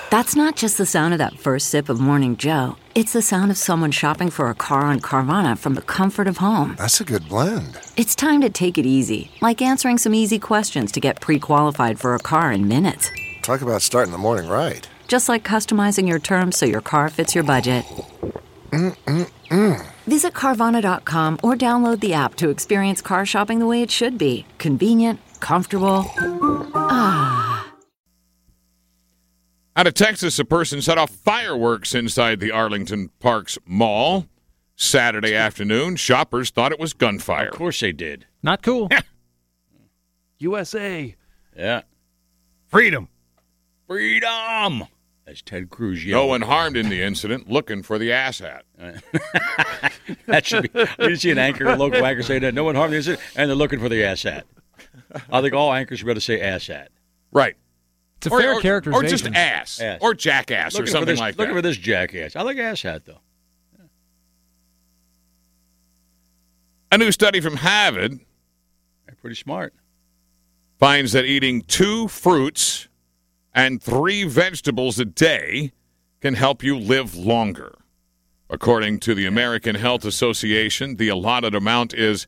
That's not just the sound of that first sip of Morning Joe. It's the sound of someone shopping for a car on Carvana from the comfort of home. That's a good blend. It's time to take it easy, like answering some easy questions to get pre-qualified for a car in minutes. Talk about starting the morning right. Just like customizing your terms so your car fits your budget. Visit Carvana.com or download the app to experience car shopping the way it should be. Convenient, comfortable. Out of Texas, a person set off fireworks inside the Arlington Parks Mall Saturday afternoon. Shoppers thought it was gunfire. Of course they did. Not cool. USA. Yeah. Freedom. Freedom! As Ted Cruz No yelled. one harmed in the incident, looking for the asshat. That should be. You see an anchor, a local anchor say that no one harmed the incident, and they're looking for the asshat. I think all anchors should be able to say asshat. Right. It's a fair characterization. Or just ass. Or jackass or something like that. Looking for this jackass. I like asshat, though. A new study from Harvard They're pretty smart. finds that eating 2 fruits and 3 vegetables a day can help you live longer. According to the American Health Association, the allotted amount is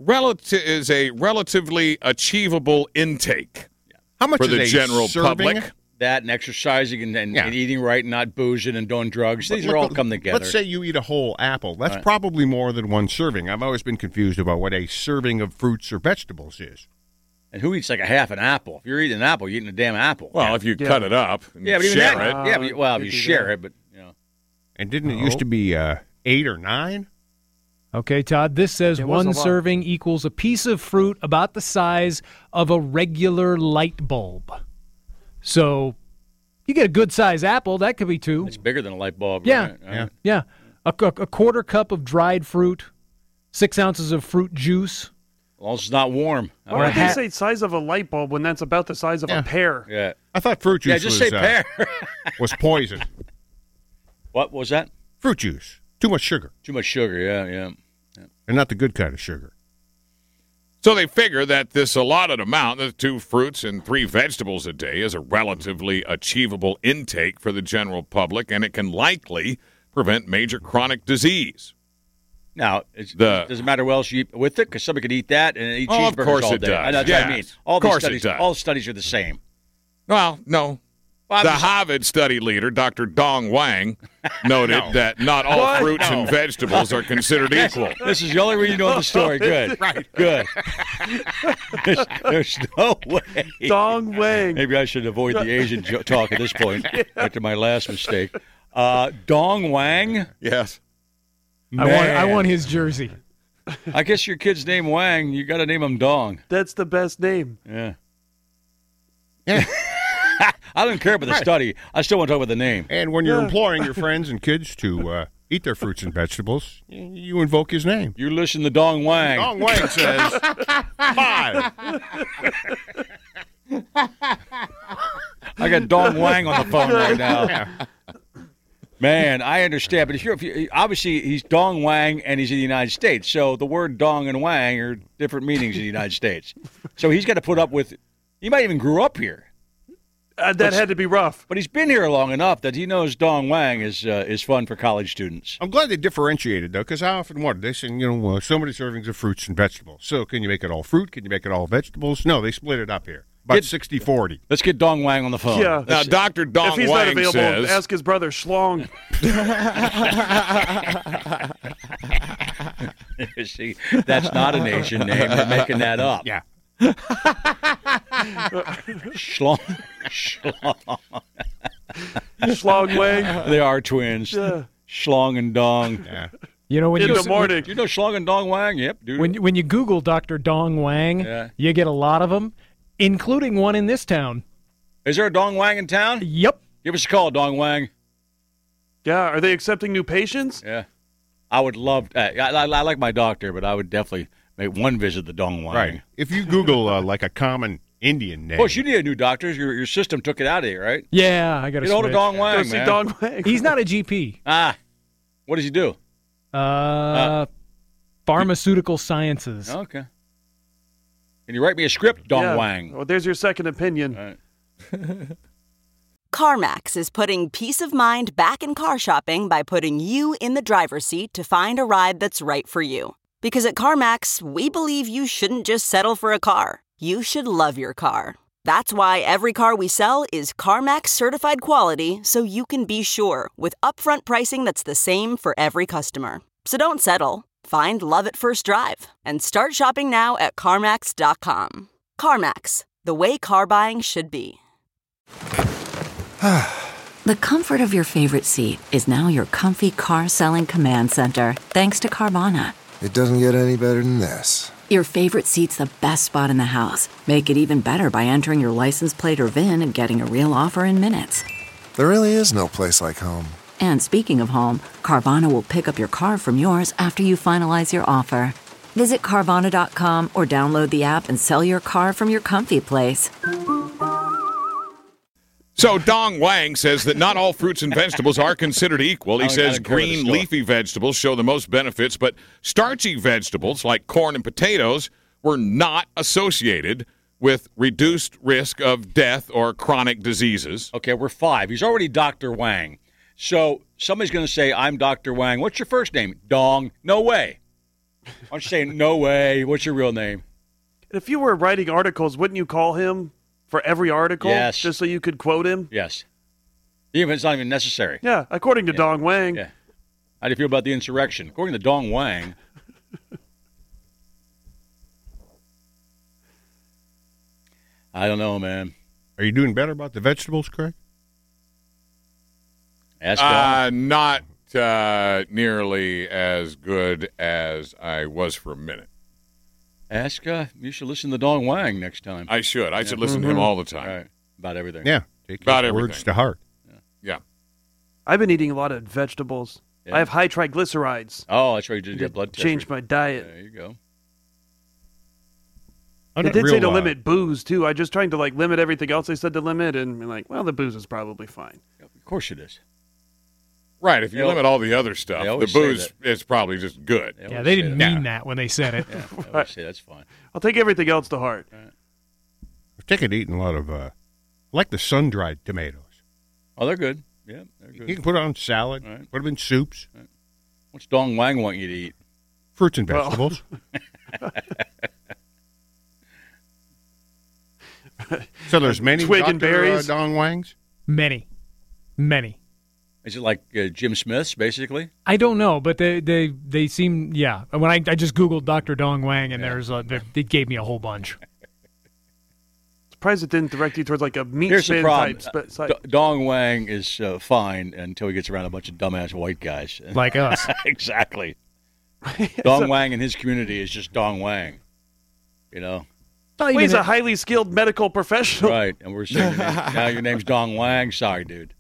a relatively achievable intake How much for is the a general serving? public. That and exercising and eating right and not boozing and doing drugs. These But are all look, come together. Let's say you eat a whole apple. That's Right. probably more than one serving. I've always been confused about what a serving of fruits or vegetables is. And who eats like a half an apple? If you're eating an apple, you're eating a damn apple. Well, if you cut it up and but even share that, it. if you share it, but And didn't it used to be 8 or 9? Okay, Todd, this says It was a one lot. serving equals a piece of fruit about the size of a regular light bulb. So you get a good-sized apple, that could be 2. it's bigger than a light bulb. Yeah. Right? All right. Yeah. A quarter cup of dried fruit, 6 ounces of fruit juice. As long as it's not warm. Why would they say size of a light bulb when that's about the size of a pear? Yeah. I thought fruit juice just was, say pear. was poison. What was that? Fruit juice. Too much sugar. Too much sugar, yeah. And not the good kind of sugar. So they figure that this allotted amount, the 2 fruits and 3 vegetables a day, is a relatively achievable intake for the general public, and it can likely prevent major chronic disease. Now, does it matter what else you eat with it? Because somebody could eat that and eat cheeseburgers of course all it day. does. I know that's what I mean. Yes. All Of these course it studies, does. all studies are the same. Well, no. Well, The Harvard study leader, Dr. Dong Wang, noted that not all fruits and vegetables are considered equal. This is the only way you know the story. Good. Right. Good. There's no way. Dong Wang. Maybe I should avoid the Asian talk at this point after my last mistake. Dong Wang? Yes. I want his jersey. I guess your kid's name Wang. You got to name him Dong. That's the best name. Yeah. Yeah. I don't care about the study. I still want to talk about the name. And when you're imploring your friends and kids to eat their fruits and vegetables, you invoke his name. You listen to Dong Wang. Dong Wang says 5. I got Dong Wang on the phone right now. Man, I understand, but if you obviously he's Dong Wang and he's in the United States, so the word Dong and Wang are different meanings in the United States. So he's got to put up with. He might even grew up here. That had to be rough. But he's been here long enough that he knows Dong Wang is fun for college students. I'm glad they differentiated, though, because I often wondered this, and, so many servings of fruits and vegetables. So can you make it all fruit? Can you make it all vegetables? No, they split it up here. About 60-40. Let's get Dong Wang on the phone. Yeah. Now, Dr. Dong If he's not Wang available, says... ask his brother Schlong. See, that's not an Asian name. They're making that up. Yeah. Schlong. Schlong Wang. They are twins. Yeah. Schlong and Dong. Yeah. You know, when In you the morning. You know Schlong and Dong Wang? Yep, dude. when you Google Dr. Dong Wang, you get a lot of them, including one in this town. Is there a Dong Wang in town? Yep. Give us a call, Dong Wang. Yeah, are they accepting new patients? Yeah. I would love I like my doctor, but I would definitely make one visit to Dong Wang. Right. If you Google, like a common Indian name. Of course, you need a new doctor. Your system took it out of you, right? Yeah, I got to Get hold of Dong Wang, Go see man. Dong Wang. He's not a GP. What does he do? Pharmaceutical sciences. Okay. Can you write me a script, Dong Yeah. Wang? Well, there's your second opinion. All right. CarMax is putting peace of mind back in car shopping by putting you in the driver's seat to find a ride that's right for you. Because at CarMax, we believe you shouldn't just settle for a car. You should love your car. That's why every car we sell is CarMax certified quality, so you can be sure with upfront pricing that's the same for every customer. So don't settle. Find love at first drive and start shopping now at CarMax.com. CarMax, the way car buying should be. The comfort of your favorite seat is now your comfy car selling command center, thanks to Carvana. It doesn't get any better than this. Your favorite seat's the best spot in the house. Make it even better by entering your license plate or VIN and getting a real offer in minutes. There really is no place like home. And speaking of home, Carvana will pick up your car from yours after you finalize your offer. Visit Carvana.com or download the app and sell your car from your comfy place. So Dong Wang says that not all fruits and vegetables are considered equal. He says green leafy vegetables show the most benefits, but starchy vegetables like corn and potatoes were not associated with reduced risk of death or chronic diseases. Okay, we're 5. He's already Dr. Wang. So somebody's going to say, I'm Dr. Wang. What's your first name? Dong. No way. Why don't you say, no way? What's your real name? If you were writing articles, wouldn't you call him for every article? Yes. Just so you could quote him? Yes. Even it's not even necessary. Yeah, according to Dong Wang. Yeah. How do you feel about the insurrection? According to Dong Wang. I don't know, man. Are you doing better about the vegetables, Craig? Ask Dong. Not nearly as good as I was for a minute. Ask, you should listen to Dong Wang next time. I should. I should listen to him all the time. All right. About everything. Yeah. Take About his words everything. to heart. Yeah. I've been eating a lot of vegetables. Yeah. I have high triglycerides. Oh, that's right. You did get blood test. Changed my diet. There you go. They did say to limit booze, too. I'm just trying to, limit everything else they said to limit, and the booze is probably fine. Of course it is. Right. If you limit all the other stuff, they the always say booze is probably just good. Yeah, they didn't mean that when they said it. Yeah, I always say that's fine. I'll take everything else to heart. I've taken eating a lot of, I like the sun-dried tomatoes. Oh, they're good. Yeah, they're good. You can put it on salad, Right. put them in soups, What's Dong Wang want you to eat? fruits and vegetables. So there's many Twig and Dr. berries? Dong Wangs? Many. Is it like Jim Smith's, basically? I don't know, but they seem, yeah. When I just Googled Dr. Dong Wang, and they gave me a whole bunch. Surprised it didn't direct you towards a meat Here's the spin problem. type site. Dong Wang is fine until he gets around a bunch of dumbass white guys. Like us. Exactly. Dong Wang in his community is just Dong Wang. You know? Not Well, he's even a highly skilled medical professional. Right. And we're saying now your name's Dong Wang. Sorry, dude.